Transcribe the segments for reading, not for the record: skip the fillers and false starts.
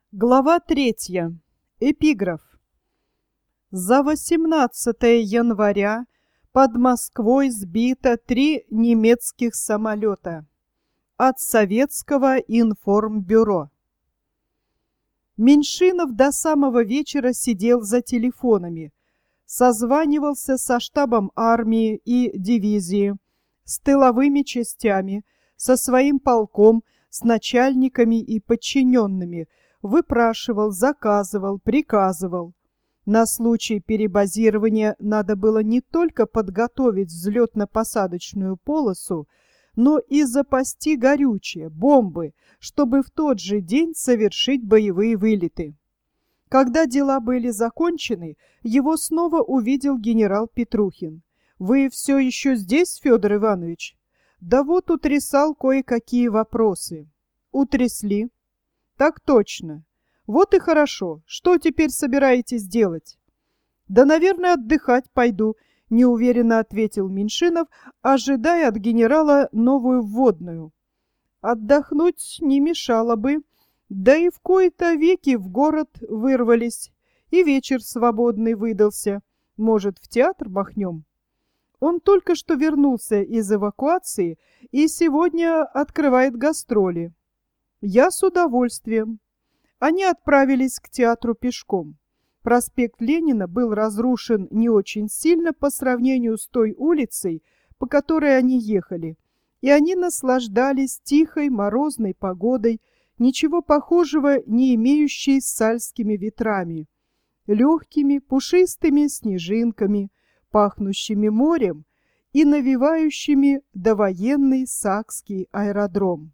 Глава 3. Эпиграф. За 18 января под Москвой сбито 3 немецких самолета. От Советского информбюро. Меньшинов до самого вечера сидел за телефонами, созванивался со штабом армии и дивизии, с тыловыми частями, со своим полком, с начальниками и подчиненными, выпрашивал, заказывал, приказывал. На случай перебазирования надо было не только подготовить взлетно-посадочную полосу, но и запасти горючее, бомбы, чтобы в тот же день совершить боевые вылеты. Когда дела были закончены, его снова увидел генерал Петрухин. «Вы все еще здесь, Федор Иванович?» «Да вот утрясал кое-какие вопросы». «Утрясли?» «Так точно. Вот и хорошо. Что теперь собираетесь делать?» «Да, наверное, отдыхать пойду», — неуверенно ответил Меньшинов, ожидая от генерала новую вводную. «Отдохнуть не мешало бы. Да и в кои-то веки в город вырвались, и вечер свободный выдался. Может, в театр махнем?» Он только что вернулся из эвакуации и сегодня открывает гастроли. «Я с удовольствием». Они отправились к театру пешком. Проспект Ленина был разрушен не очень сильно по сравнению с той улицей, по которой они ехали, и они наслаждались тихой морозной погодой, ничего похожего не имеющей с сальскими ветрами, легкими пушистыми снежинками, пахнущими морем и навевающими довоенный Сакский аэродром.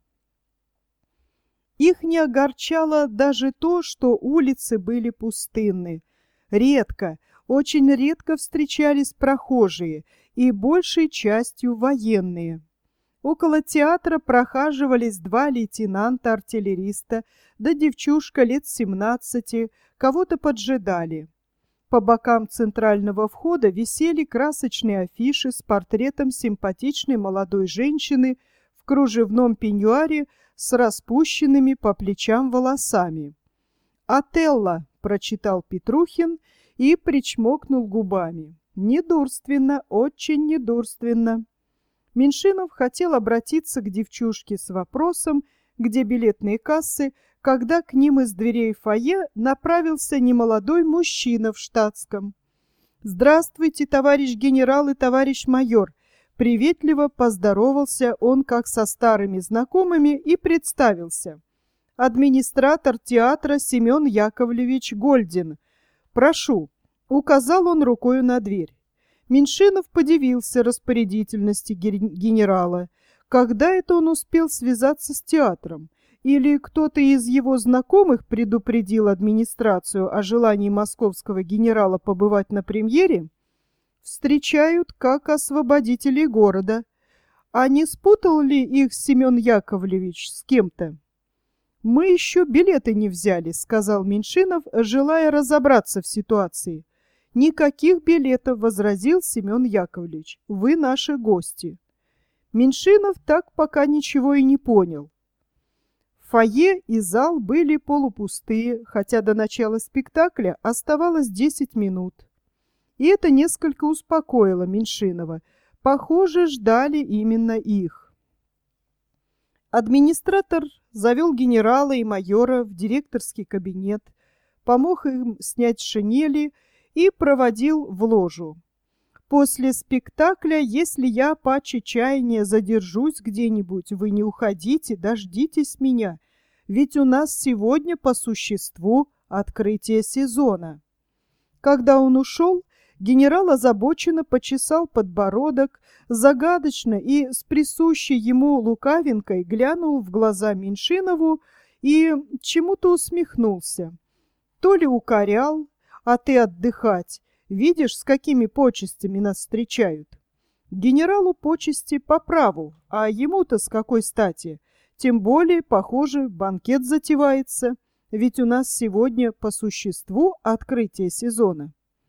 Их не огорчало даже то, что улицы были пустынны. Редко, очень редко встречались прохожие, и большей частью военные. Около театра прохаживались 2 лейтенанта-артиллериста, да девчушка лет 17, кого-то поджидали. По бокам центрального входа висели красочные афиши с портретом симпатичной молодой женщины в кружевном пеньюаре с распущенными по плечам волосами. «Отелло», — прочитал Петрухин и причмокнул губами. «Недурственно, очень недурственно». Меньшинов хотел обратиться к девчушке с вопросом, где билетные кассы, когда к ним из дверей фойе направился немолодой мужчина в штатском. «Здравствуйте, товарищ генерал и товарищ майор!» Приветливо поздоровался он как со старыми знакомыми и представился. «Администратор театра Семен Яковлевич Гольдин. Прошу», — указал он рукою на дверь. Меньшинов подивился распорядительности генерала. Когда это он успел связаться с театром? Или кто-то из его знакомых предупредил администрацию о желании московского генерала побывать на премьере? Встречают как освободителей города. А не спутал ли их Семен Яковлевич с кем-то? «Мы еще билеты не взяли», — сказал Меньшинов, желая разобраться в ситуации. «Никаких билетов», — возразил Семен Яковлевич. «Вы наши гости». Меньшинов так пока ничего и не понял. Фойе и зал были полупустые, хотя до начала спектакля оставалось 10 минут. И это несколько успокоило Меньшинова. Похоже, ждали именно их. Администратор завел генерала и майора в директорский кабинет, помог им снять шинели и проводил в ложу. «После спектакля, если я паче чаяния задержусь где-нибудь, вы не уходите, дождитесь меня, ведь у нас сегодня по существу открытие сезона». Когда он ушел, генерал озабоченно почесал подбородок, загадочно и с присущей ему лукавинкой глянул в глаза Меньшинову и чему-то усмехнулся. То ли укорял: «А ты отдыхать, видишь, с какими почестями нас встречают». Генералу почести по праву, а ему-то с какой стати? Тем более, похоже, банкет затевается, ведь у нас сегодня по существу открытие сезона.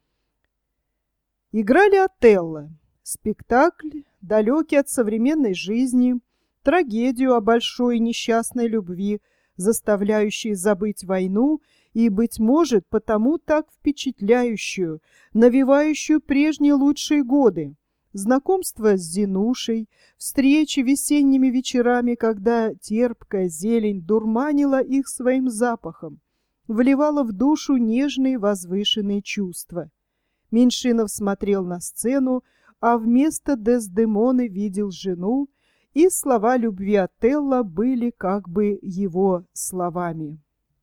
Играли «Отелло». Спектакль, далекий от современной жизни, трагедию о большой несчастной любви, заставляющей забыть войну и, быть может, потому так впечатляющую, навевающую прежние лучшие годы. Знакомство с Зинушей, встречи весенними вечерами, когда терпкая зелень дурманила их своим запахом, вливала в душу нежные возвышенные чувства. Меньшинов смотрел на сцену, а вместо Дездемоны видел жену, и слова любви Отелло были как бы его словами.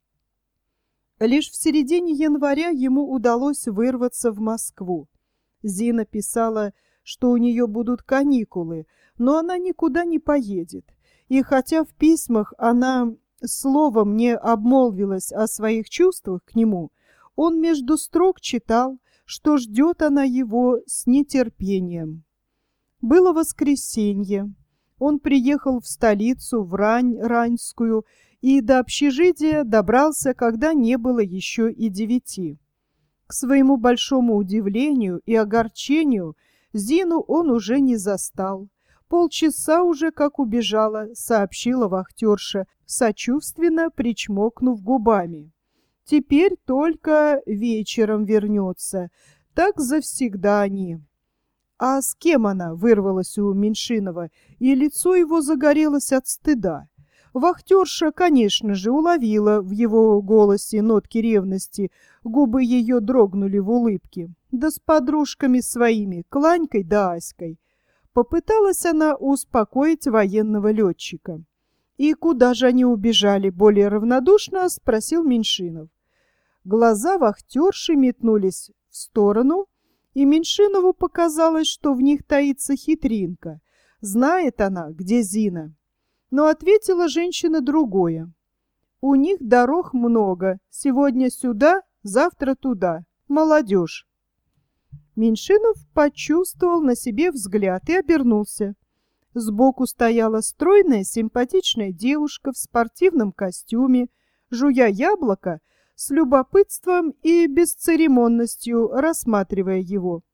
Лишь в середине января ему удалось вырваться в Москву. Зина писала, что у нее будут каникулы, но она никуда не поедет. И хотя в письмах она словом не обмолвилась о своих чувствах к нему, он между строк читал, что ждет она его с нетерпением. Было воскресенье. Он приехал в столицу, в Рань-Раньскую, и до общежития добрался, когда не было еще и 9. К своему большому удивлению и огорчению Зину он уже не застал. Полчаса уже как убежала, сообщила вахтерша, сочувственно причмокнув губами. Теперь только вечером вернется. Так завсегда они. А с кем она, вырвалась у Меньшинова, и лицо его загорелось от стыда. Вахтерша, конечно же, уловила в его голосе нотки ревности, губы ее дрогнули в улыбке. Да с подружками своими, Кланькой да Аськой. Попыталась она успокоить военного летчика. «И куда же они убежали?» — более равнодушно спросил Меньшинов. Глаза вахтерши метнулись в сторону, и Меньшинову показалось, что в них таится хитринка. Знает она, где Зина. Но ответила женщина другое. У них дорог много. Сегодня сюда, завтра туда. Молодежь. Меньшинов почувствовал на себе взгляд и обернулся. Сбоку стояла стройная, симпатичная девушка в спортивном костюме, жуя яблоко, с любопытством и бесцеремонностью рассматривая его.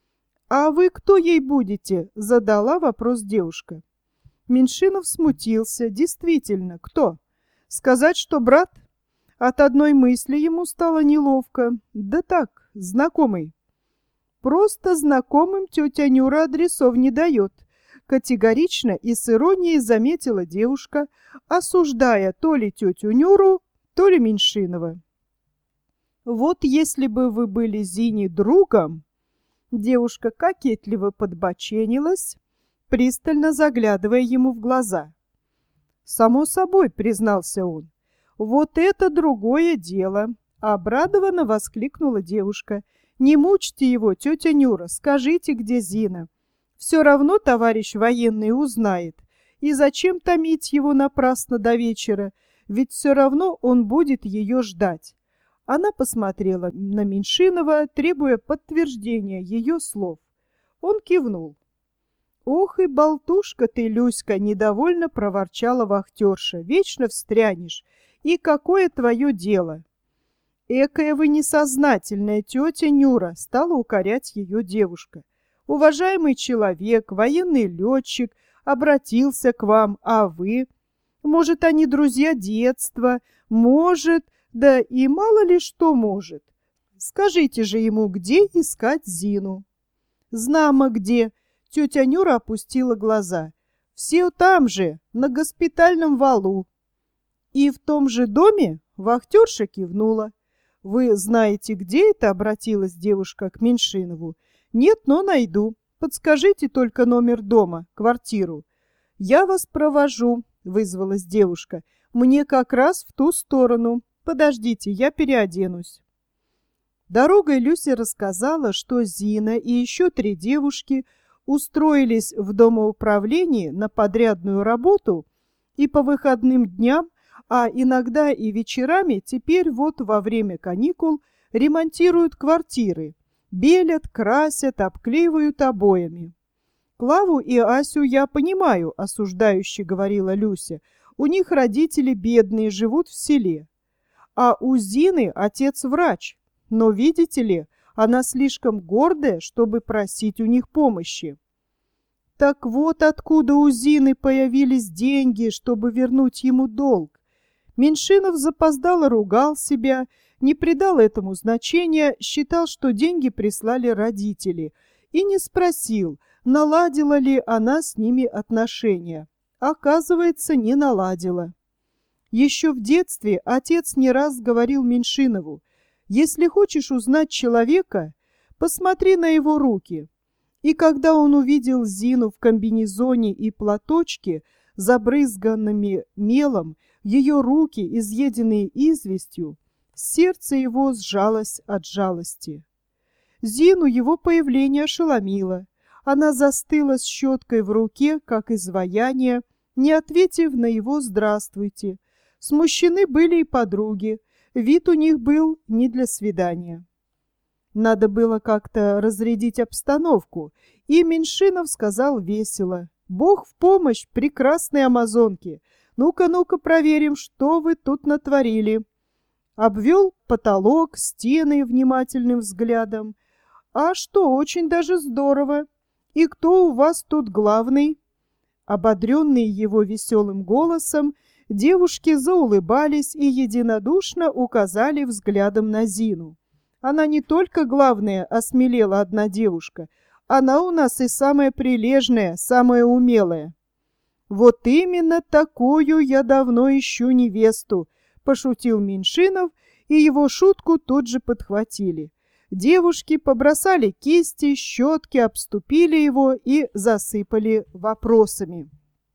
«А вы кто ей будете?» — задала вопрос девушка. Меньшинов смутился. Действительно, кто? Сказать, что брат? От одной мысли ему стало неловко. Да так, знакомый. Просто знакомым тетя Нюра адресов не дает. Категорично и с иронией заметила девушка, осуждая то ли тетю Нюру, то ли Меньшинова. Вот если бы вы были Зине другом... Девушка кокетливо подбоченилась, пристально заглядывая ему в глаза. «Само собой», — признался он. «Вот это другое дело!» — обрадованно воскликнула девушка. «Не мучьте его, тетя Нюра, скажите, где Зина. Все равно товарищ военный узнает. И зачем томить его напрасно до вечера? Ведь все равно он будет ее ждать». Она посмотрела на Меньшинова, требуя подтверждения ее слов. Он кивнул. «Ох и болтушка ты, Люська!» — недовольно проворчала вахтерша. «Вечно встрянешь. И какое твое дело?» «Экая вы несознательная, тетя Нюра!» — стала укорять ее девушка. «Уважаемый человек, военный летчик, обратился к вам, а вы? Может, они друзья детства? Может, да и мало ли что может. Скажите же ему, где искать Зину?» «Знамо где!» — тетя Нюра опустила глаза. «Все там же, на госпитальном валу». «И в том же доме?» — вахтерша кивнула. «Вы знаете, где это?» — обратилась девушка к Меньшинову. «Нет, но найду. Подскажите только номер дома, квартиру». «Я вас провожу», — вызвалась девушка. «Мне как раз в ту сторону. Подождите, я переоденусь». Дорогой Люся рассказала, что Зина и еще 3 девушки устроились в домоуправлении на подрядную работу и по выходным дням, а иногда и вечерами теперь вот во время каникул ремонтируют квартиры, белят, красят, обклеивают обоями. «Клаву и Асю я понимаю», — осуждающе говорила Люся. «У них родители бедные, живут в селе. А у Зины отец врач. Но, видите ли, она слишком гордая, чтобы просить у них помощи». Так вот откуда у Зины появились деньги, чтобы вернуть ему долг. Меньшинов запоздало ругал себя, не придал этому значения, считал, что деньги прислали родители, и не спросил, наладила ли она с ними отношения. Оказывается, не наладила. Еще в детстве отец не раз говорил Меньшинову: «Если хочешь узнать человека, посмотри на его руки». И когда он увидел Зину в комбинезоне и платочке, забрызганными мелом, ее руки, изъеденные известью, сердце его сжалось от жалости. Зину его появление ошеломило. Она застыла с щеткой в руке, как изваяние, не ответив на его «здравствуйте». Смущены были и подруги, вид у них был не для свидания. Надо было как-то разрядить обстановку, и Меньшинов сказал весело: «Бог в помощь, прекрасной амазонке! Ну-ка, проверим, что вы тут натворили». Обвел потолок, стены внимательным взглядом. «А что, очень даже здорово! И кто у вас тут главный?» Ободренные его веселым голосом, девушки заулыбались и единодушно указали взглядом на Зину. «Она не только главная», — осмелела одна девушка, «она у нас и самая прилежная, самая умелая». «Вот именно такую я давно ищу невесту», — пошутил Меньшинов, и его шутку тут же подхватили. Девушки побросали кисти, щетки, обступили его и засыпали вопросами.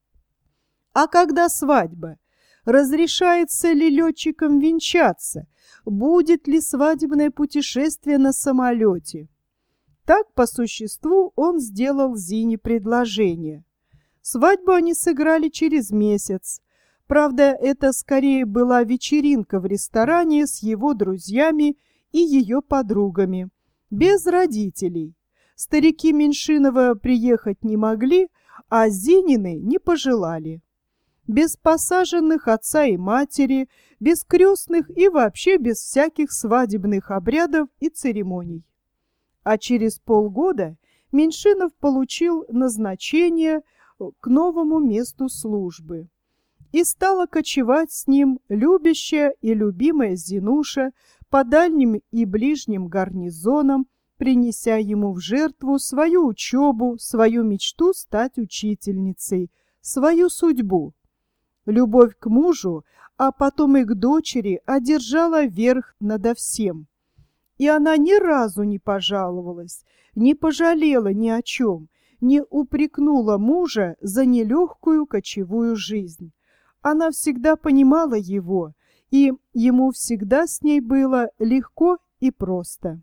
«А когда свадьба? Разрешается ли летчикам венчаться? Будет ли свадебное путешествие на самолете?» Так, по существу, он сделал Зине предложение. Свадьбу они сыграли через месяц. Правда, это скорее была вечеринка в ресторане с его друзьями и ее подругами, без родителей. Старики Меньшинова приехать не могли, а Зинины не пожелали. Без посаженных отца и матери, без крестных и вообще без всяких свадебных обрядов и церемоний. А через полгода Меньшинов получил назначение к новому месту службы. И стала кочевать с ним любящая и любимая Зинуша по дальним и ближним гарнизонам, принеся ему в жертву свою учебу, свою мечту стать учительницей, свою судьбу. Любовь к мужу, а потом и к дочери одержала верх надо всем. И она ни разу не пожаловалась, не пожалела ни о чем, не упрекнула мужа за нелегкую кочевую жизнь. Она всегда понимала его, и ему всегда с ней было легко и просто.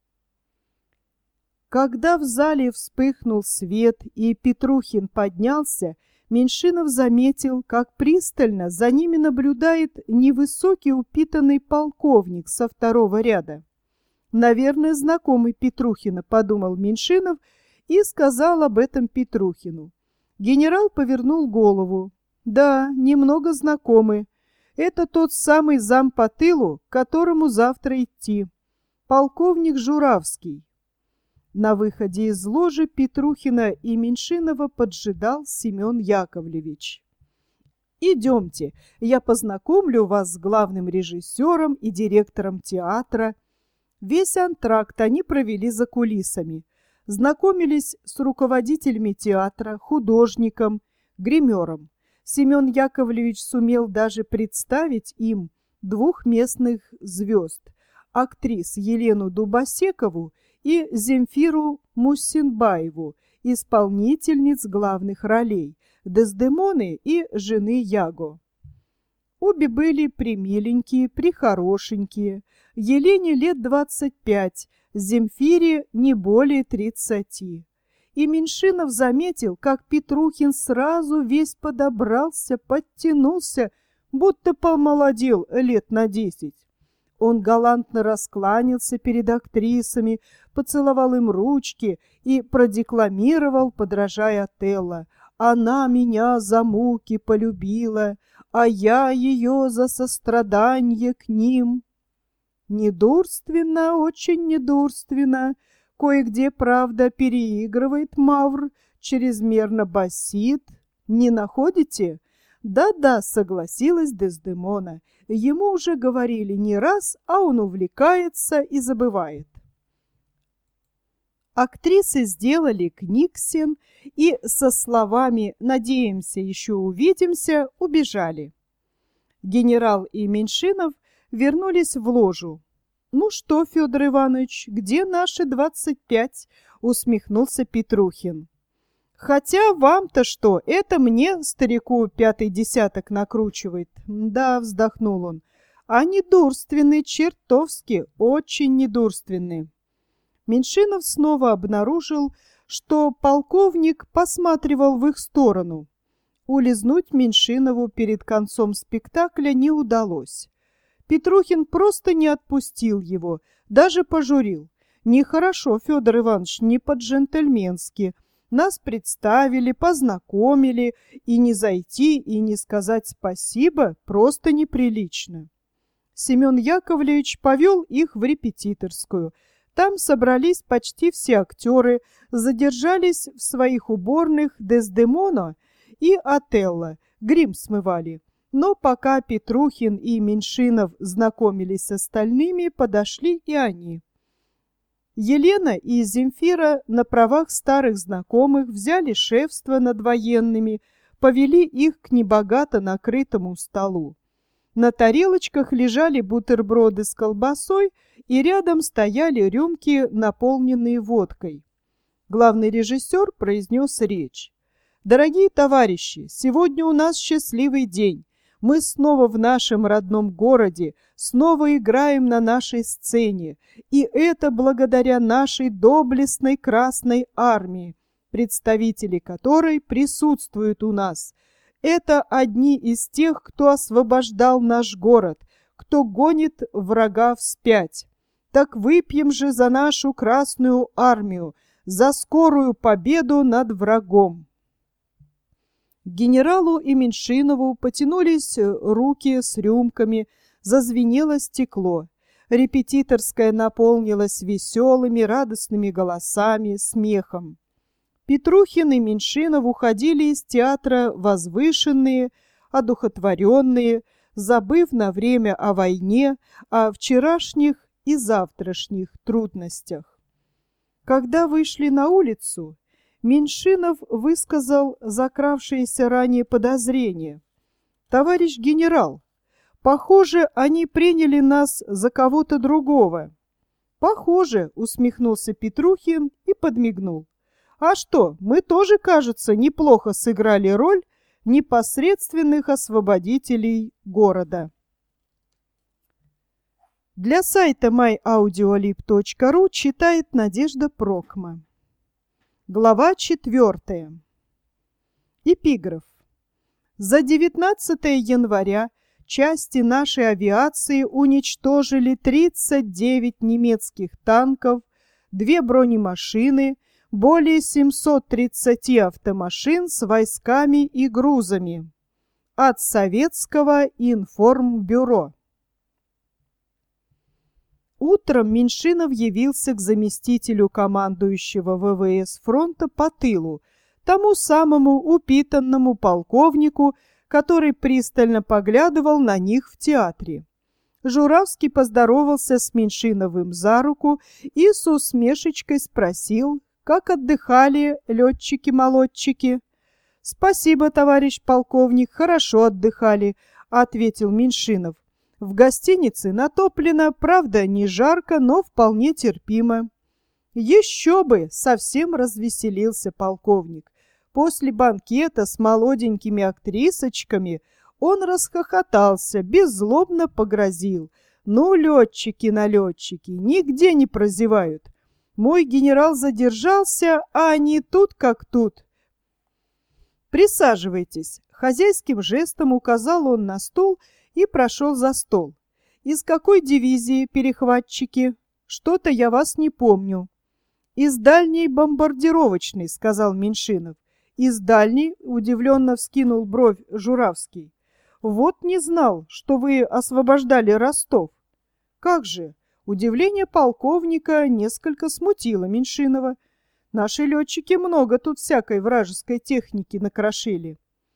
Когда в зале вспыхнул свет и Петрухин поднялся, Меньшинов заметил, как пристально за ними наблюдает невысокий упитанный полковник со второго ряда. «Наверное, знакомый Петрухина», — подумал Меньшинов и сказал об этом Петрухину. Генерал повернул голову. «Да, немного знакомый. Это тот самый зам по тылу, к которому завтра идти. Полковник Журавский». На выходе из ложи Петрухина и Меньшинова поджидал Семен Яковлевич. «Идемте, я познакомлю вас с главным режиссером и директором театра». Весь антракт они провели за кулисами. Знакомились с руководителями театра, художником, гримером. Семен Яковлевич сумел даже представить им двух местных звезд – актрис Елену Дубосекову и Земфиру Мусинбаеву, исполнительниц главных ролей – Дездемоны и жены Яго. Обе были примиленькие, прихорошенькие. Елене лет 25, Земфире не более 30. И Меньшинов заметил, как Петрухин сразу весь подобрался, подтянулся, будто помолодел лет на 10. Он галантно раскланялся перед актрисами, поцеловал им ручки и продекламировал, подражая Отелло: «Она меня за муки полюбила, а я ее за сострадание к ним». Недурственно, очень недурственно. Кое-где, правда, переигрывает Мавр, чрезмерно басит. Не находите? Да-да, согласилась Дездемона. Ему уже говорили не раз, а он увлекается и забывает. Актрисы сделали книгсен и со словами «надеемся, еще увидимся» убежали. Генерал и Меньшинов вернулись в ложу. «Ну что, Федор Иванович, где наши 25?» — усмехнулся Петрухин. «Хотя вам-то что, это мне, старику, пятый десяток накручивает». «Да», — вздохнул он, — «а недурственный, чертовски, очень недурственный». Меньшинов снова обнаружил, что полковник посматривал в их сторону. Улизнуть Меньшинову перед концом спектакля не удалось. Петрухин просто не отпустил его, даже пожурил. «Нехорошо, Федор Иванович, не по-джентльменски. Нас представили, познакомили, и не зайти, и не сказать спасибо просто неприлично». Семен Яковлевич повел их в репетиторскую. Там собрались почти все актеры, задержались в своих уборных Дездемона и Отелло, грим смывали. Но пока Петрухин и Меньшинов знакомились с остальными, подошли и они. Елена и Земфира на правах старых знакомых взяли шефство над военными, повели их к небогато накрытому столу. На тарелочках лежали бутерброды с колбасой, и рядом стояли рюмки, наполненные водкой. Главный режиссер произнес речь. «Дорогие товарищи, сегодня у нас счастливый день. Мы снова в нашем родном городе, снова играем на нашей сцене, и это благодаря нашей доблестной Красной Армии, представители которой присутствуют у нас. Это одни из тех, кто освобождал наш город, кто гонит врага вспять. Так выпьем же за нашу Красную Армию, за скорую победу над врагом». К генералу и Меньшинову потянулись руки с рюмками, зазвенело стекло. Репетиторская наполнилась веселыми, радостными голосами, смехом. Петрухин и Меньшинов уходили из театра возвышенные, одухотворенные, забыв на время о войне, о вчерашних и завтрашних трудностях. Когда вышли на улицу, Меньшинов высказал закравшееся ранее подозрение. «Товарищ генерал, похоже, они приняли нас за кого-то другого». «Похоже», — усмехнулся Петрухин и подмигнул. «А что, мы тоже, кажется, неплохо сыграли роль непосредственных освободителей города». Для сайта myaudiolib.ru читает Надежда Прокма. Глава 4. Эпиграф. За 19 января части нашей авиации уничтожили 39 немецких танков, 2 бронемашины, более 730 автомашин с войсками и грузами. От Советского информбюро. Утром Меньшинов явился к заместителю командующего ВВС фронта по тылу, тому самому упитанному полковнику, который пристально поглядывал на них в театре. Журавский поздоровался с Меньшиновым за руку и с усмешечкой спросил, как отдыхали летчики-молодчики. «Спасибо, товарищ полковник, хорошо отдыхали», — ответил Меньшинов. «В гостинице натоплено, правда, не жарко, но вполне терпимо». «Еще бы!» — совсем развеселился полковник. После банкета с молоденькими актрисочками он расхохотался, беззлобно погрозил. «Ну, летчики-налетчики, нигде не прозевают. Мой генерал задержался, а они тут как тут». «Присаживайтесь», — хозяйским жестом указал он на стул и прошел за стол. «Из какой дивизии, перехватчики? Что-то я вас не помню». «Из дальней бомбардировочной», — сказал Меньшинов. «Из дальней?» — удивленно вскинул бровь Журавский. «Вот не знал, что вы освобождали Ростов». «Как же?» Удивление полковника несколько смутило Меньшинова. «Наши летчики много тут всякой вражеской техники накрошили».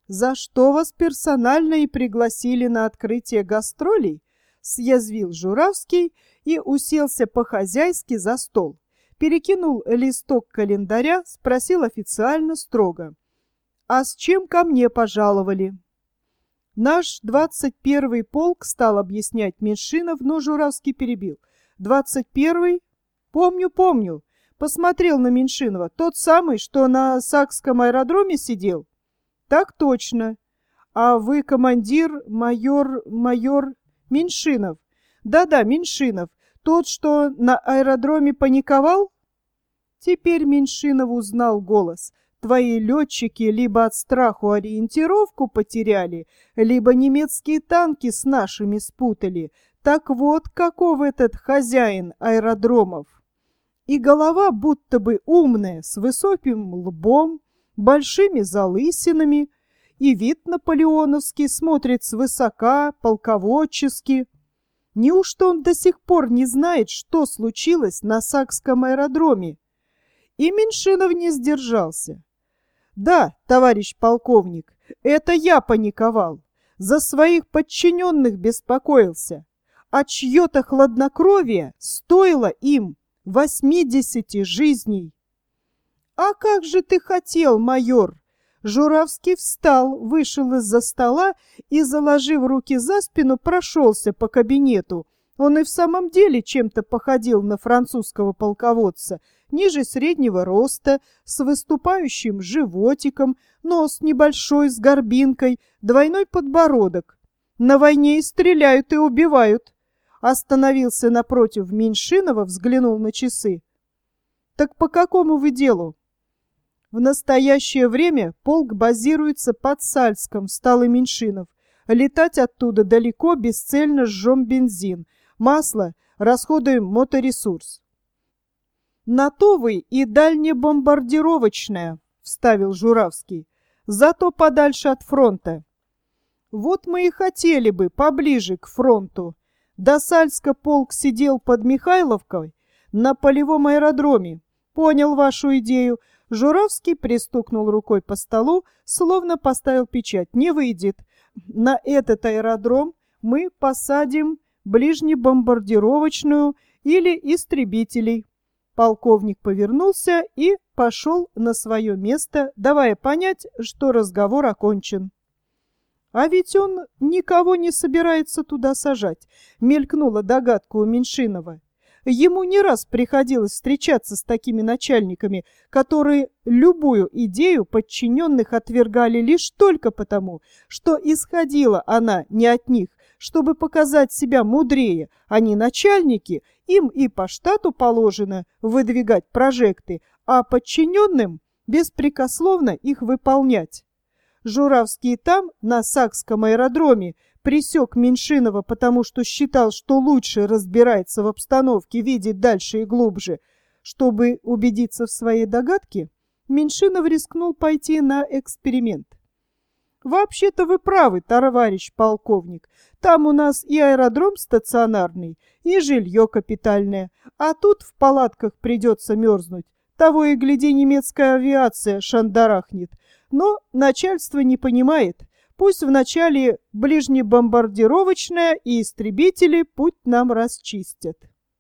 «За что вас персонально и пригласили на открытие гастролей?» — съязвил Журавский и уселся по-хозяйски за стол. Перекинул листок календаря, спросил официально строго: «А с чем ко мне пожаловали?» «Наш 21-й полк», — стал объяснять Меньшинов, но Журавский перебил. «21-й? Помню, помню. Посмотрел на Меньшинова. Тот самый, что на Сакском аэродроме сидел?» «Так точно. А вы командир, майор Меньшинов?» «Да-да, Меньшинов. Тот, что на аэродроме паниковал?» Теперь Меньшинов узнал голос. «Твои летчики либо от страху ориентировку потеряли, либо немецкие танки с нашими спутали. Так вот, каков этот хозяин аэродромов. И голова будто бы умная, с высоким лбом, большими залысинами, и вид наполеоновский, смотрит свысока, полководчески. Неужто он до сих пор не знает, что случилось на Сакском аэродроме?» И Меньшинов не сдержался. «Да, товарищ полковник, это я паниковал, за своих подчиненных беспокоился, а чье-то хладнокровие стоило им 80 жизней». «А как же ты хотел, майор?» Журавский встал, вышел из-за стола и, заложив руки за спину, прошелся по кабинету. Он и в самом деле чем-то походил на французского полководца, ниже среднего роста, с выступающим животиком, нос небольшой, с горбинкой, двойной подбородок. На войне и стреляют, и убивают. Остановился напротив Меньшинова, взглянул на часы. «Так по какому вы делу?» «В настоящее время полк базируется под Сальском», — встал и Меньшинов. «Летать оттуда далеко, бесцельно жжем бензин. Масло, расходуем моторесурс». «На то вы и дальнебомбардировочная», — вставил Журавский. «Зато подальше от фронта». «Вот мы и хотели бы поближе к фронту. До Сальска полк сидел под Михайловкой на полевом аэродроме. Понял вашу идею». Журавский пристукнул рукой по столу, словно поставил печать. «Не выйдет. На этот аэродром мы посадим ближнебомбардировочную или истребителей». Полковник повернулся и пошел на свое место, давая понять, что разговор окончен. «А ведь он никого не собирается туда сажать», — мелькнула догадка у Меньшинова. Ему не раз приходилось встречаться с такими начальниками, которые любую идею подчиненных отвергали лишь только потому, что исходила она не от них. Чтобы показать себя мудрее, они начальники, им и по штату положено выдвигать прожекты, а подчиненным беспрекословно их выполнять. Журавский там, на Сакском аэродроме, пресек Меньшинова, потому что считал, что лучше разбирается в обстановке, видит дальше и глубже. Чтобы убедиться в своей догадке, Меньшинов рискнул пойти на эксперимент. «Вообще-то вы правы, товарищ полковник. Там у нас и аэродром стационарный, и жилье капитальное, а тут в палатках придется мерзнуть. Того и гляди, немецкая авиация шандарахнет. Но начальство не понимает. Пусть вначале ближнебомбардировочная и истребители путь нам расчистят».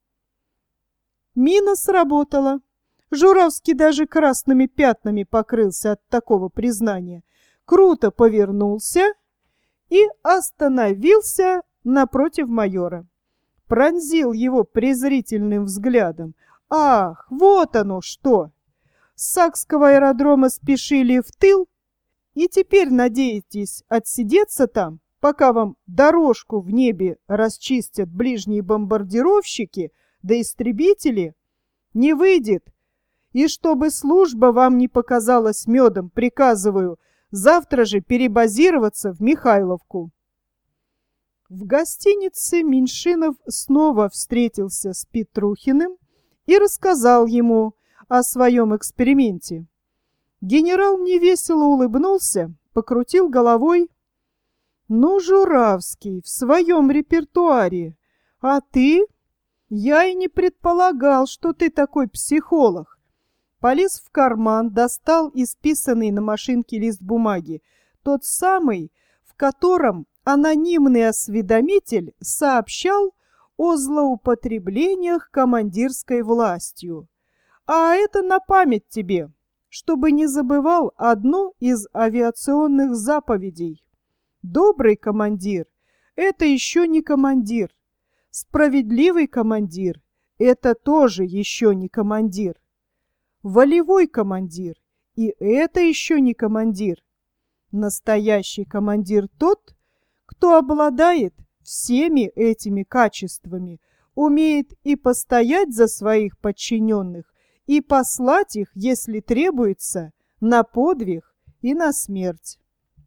Мина сработала. Журавский даже красными пятнами покрылся от такого признания. Круто повернулся и остановился напротив майора. Пронзил его презрительным взглядом. «Ах, вот оно что! С Сакского аэродрома спешили в тыл? И теперь надеетесь отсидеться там, пока вам дорожку в небе расчистят ближние бомбардировщики да истребители? Не выйдет. И чтобы служба вам не показалась медом, приказываю завтра же перебазироваться в Михайловку». В гостинице Меньшинов снова встретился с Петрухиным и рассказал ему о своем эксперименте. Генерал невесело улыбнулся, покрутил головой. «Ну, Журавский, в своем репертуаре. А ты? Я и не предполагал, что ты такой психолог». Полез в карман, достал исписанный на машинке лист бумаги. Тот самый, в котором анонимный осведомитель сообщал о злоупотреблениях командирской властью. А это на память тебе, чтобы не забывал одну из авиационных заповедей. Добрый командир – это еще не командир. Справедливый командир – это тоже еще не командир. Волевой командир – и это еще не командир. Настоящий командир тот, кто обладает всеми этими качествами, умеет и постоять за своих подчиненных, и послать их, если требуется, на подвиг и на смерть.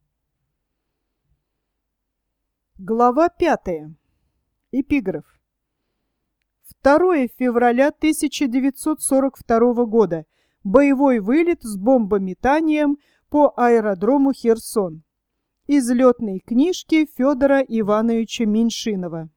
Глава 5. Эпиграф. 2 февраля 1942 года. Боевой вылет с бомбометанием по аэродрому Херсон. Из летной книжки Федора Ивановича Меньшинова.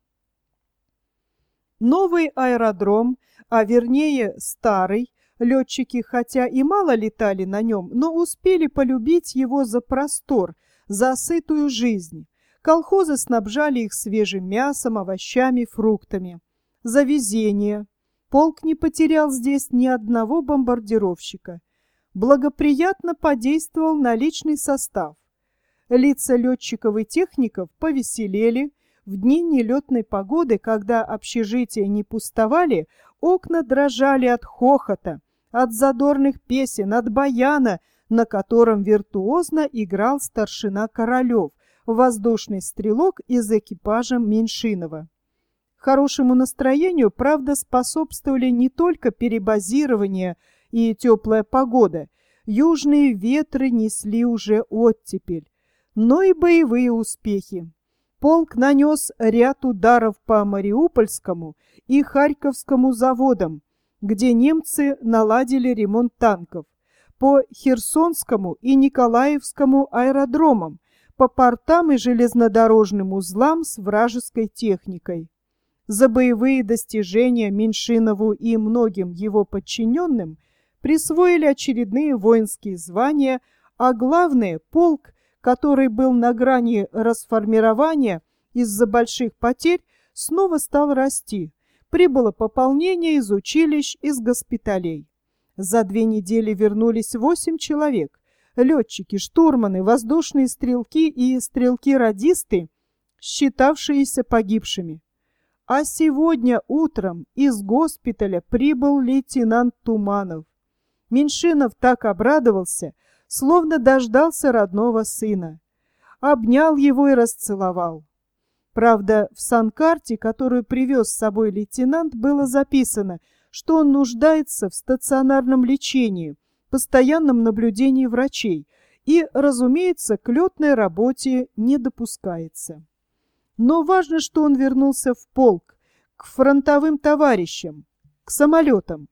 Новый аэродром, а вернее старый, летчики хотя и мало летали на нем, но успели полюбить его за простор, за сытую жизнь. Колхозы снабжали их свежим мясом, овощами, фруктами. За везение. Полк не потерял здесь ни одного бомбардировщика. Благоприятно подействовал на личный состав. Лица летчиков и техников повеселели. В дни нелетной погоды, когда общежития не пустовали, окна дрожали от хохота, от задорных песен, от баяна, на котором виртуозно играл старшина Королев, воздушный стрелок из экипажа Меньшинова. Хорошему настроению, правда, способствовали не только перебазирование и теплая погода, южные ветры несли уже оттепель, но и боевые успехи. Полк нанес ряд ударов по Мариупольскому и Харьковскому заводам, где немцы наладили ремонт танков, по Херсонскому и Николаевскому аэродромам, по портам и железнодорожным узлам с вражеской техникой. За боевые достижения Меньшинову и многим его подчиненным присвоили очередные воинские звания, а главное, полк, который был на грани расформирования из-за больших потерь, снова стал расти. Прибыло пополнение из училищ, из госпиталей. За 2 недели вернулись 8 человек. Летчики, штурманы, воздушные стрелки и стрелки-радисты, считавшиеся погибшими. А сегодня утром из госпиталя прибыл лейтенант Туманов. Меньшинов так обрадовался, словно дождался родного сына. Обнял его и расцеловал. Правда, в санкарте, которую привез с собой лейтенант, было записано, что он нуждается в стационарном лечении, постоянном наблюдении врачей и, разумеется, к летной работе не допускается. Но важно, что он вернулся в полк, к фронтовым товарищам, к самолетам.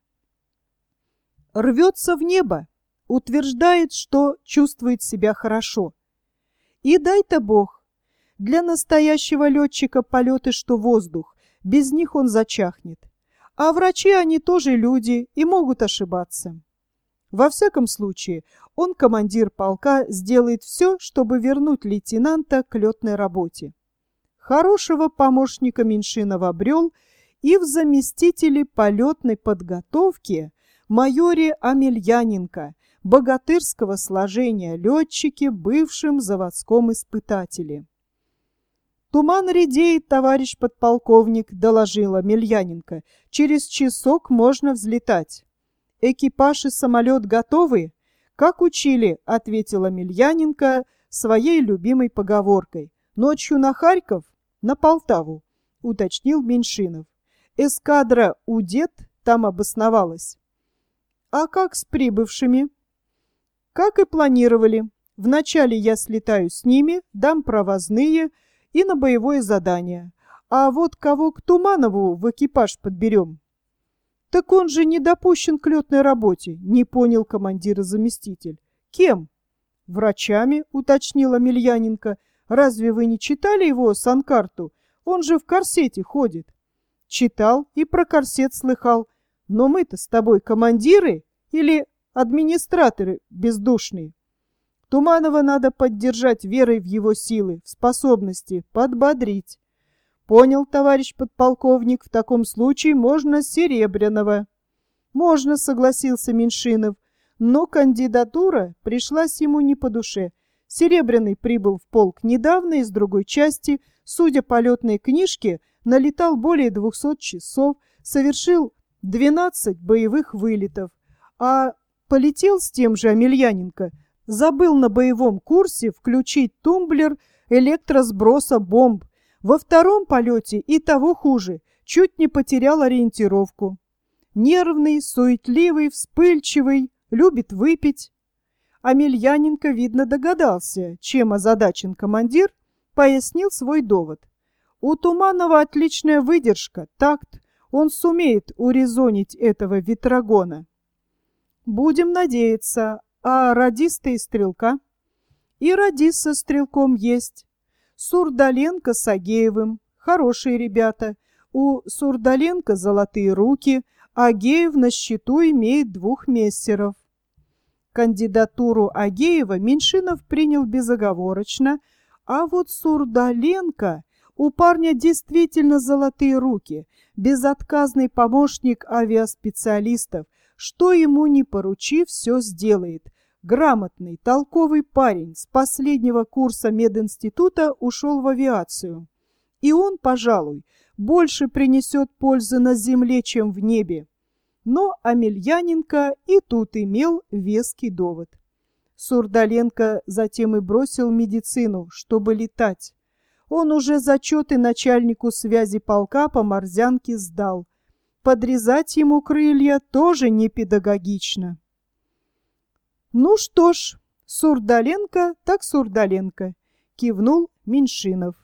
Рвется в небо, утверждает, что чувствует себя хорошо. И дай-то Бог, для настоящего летчика полеты, что воздух, без них он зачахнет. А врачи, они тоже люди и могут ошибаться. Во всяком случае, он, командир полка, сделает все, чтобы вернуть лейтенанта к летной работе. Хорошего помощника Меньшинов обрел и в заместителе полетной подготовки майоре Амельяненко, богатырского сложения летчике, бывшем заводском испытателе. «Туман редеет, товарищ подполковник», — доложила Амельяненко. «Через часок можно взлетать». «Экипаж и самолет готовы?» «Как учили», — ответила Амельяненко своей любимой поговоркой. «Ночью на Харьков?» «На Полтаву», — уточнил Меньшинов. «Эскадра «Удет» там обосновалась». «А как с прибывшими?» «Как и планировали. Вначале я слетаю с ними, дам провозные и на боевое задание. А вот кого к Туманову в экипаж подберем?» «Так он же не допущен к летной работе», — не понял командира-заместитель. «Кем?» «Врачами», — уточнила Мельяненко. «Разве вы не читали его санкарту? Он же в корсете ходит». «Читал и про корсет слыхал. Но мы-то с тобой командиры или администраторы бездушные?» Туманова надо поддержать верой в его силы, в способности, подбодрить. Понял, товарищ подполковник, в таком случае можно Серебряного. Можно, согласился Меньшинов, но кандидатура пришлась ему не по душе. Серебряный прибыл в полк недавно из другой части, судя по летной книжке, налетал более 200 часов, совершил 12 боевых вылетов, а полетел с тем же Амельяненко, забыл на боевом курсе включить тумблер электросброса бомб. Во втором полете и того хуже, чуть не потерял ориентировку. Нервный, суетливый, вспыльчивый, любит выпить. Амельяненко, видно, догадался, чем озадачен командир, пояснил свой довод. У Туманова отличная выдержка, такт, он сумеет урезонить этого ветрогона. Будем надеяться, а радиста и стрелка? И радист со стрелком есть. Сурдаленко с Агеевым, хорошие ребята. У Сурдаленко золотые руки, Агеев на счету имеет 2 мессеров. Кандидатуру Агеева Меньшинов принял безоговорочно, а вот Сурдаленко, у парня действительно золотые руки, безотказный помощник авиаспециалистов, что ему не поручи, все сделает. Грамотный, толковый парень с последнего курса мединститута ушел в авиацию. И он, пожалуй, больше принесет пользы на земле, чем в небе. Но Амельяненко и тут имел веский довод. Сурдаленко затем и бросил медицину, чтобы летать. Он уже зачеты начальнику связи полка по морзянке сдал. Подрезать ему крылья тоже не педагогично. Ну что ж, Сурдаленко так Сурдаленко, кивнул Меньшинов.